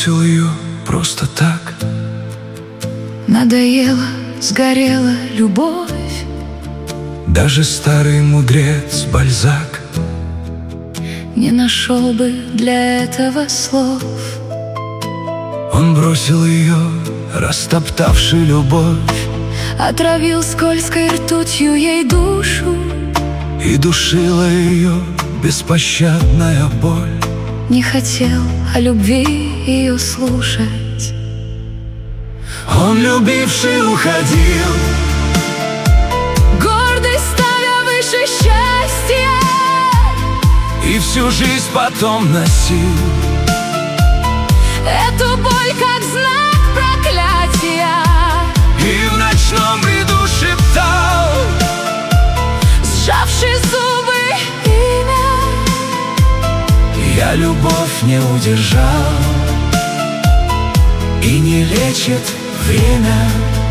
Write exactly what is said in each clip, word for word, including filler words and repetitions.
бросил ее просто так. Надоела, сгорела любовь. Даже старый мудрец Бальзак не нашел бы для этого слов. Он бросил ее, растоптавший любовь, отравил скользкой ртутью ей душу, и душила ее беспощадная боль. Не хотел о любви ее слушать. Он, любивший, уходил, гордость ставя выше счастья, и всю жизнь потом носил эту боль как знак проклятия. И в ночном бреду шептал, сжавши зубы, имя. Я любовь не удержал, и не лечит время.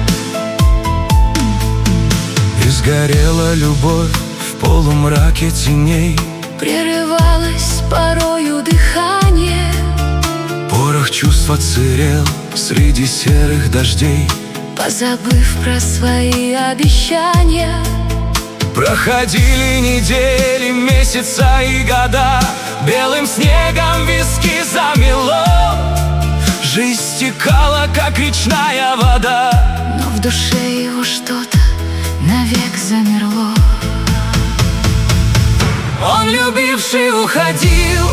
И сгорела любовь в полумраке теней, прерывалось порою дыхание. Порох чувств отсырел среди серых дождей. Позабыв про свои обещания, проходили недели, месяца и года. Белым снегом виски замело, жизнь стекала, как речная вода. но в душе его что-то навек замерло. Он, любивший, уходил,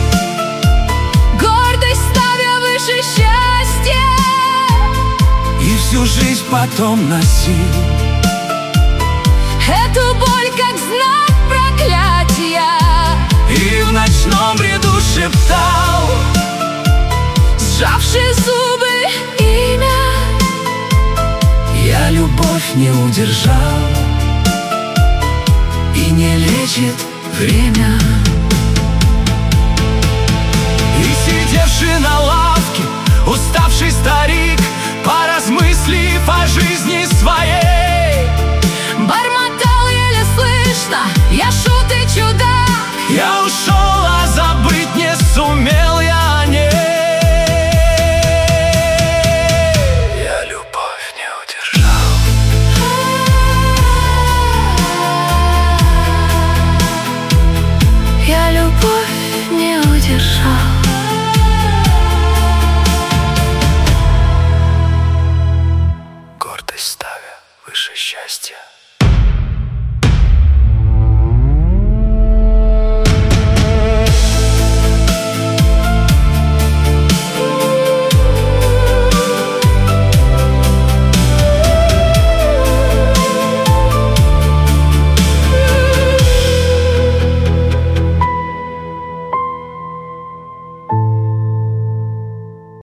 гордость ставя выше счастья, и всю жизнь потом носил эту боль как знак проклятия. и в ночном бреду шептал, сжавши зубы, имя. Я любовь не удержал, и не лечит время. И сидевший на лавке уставший старик, поразмыслив о жизни своей, бормотал еле слышно: я шут и чудак. я ушел, а забыть не сумел я о ней. Я любовь не удержал. Я любовь не удержал.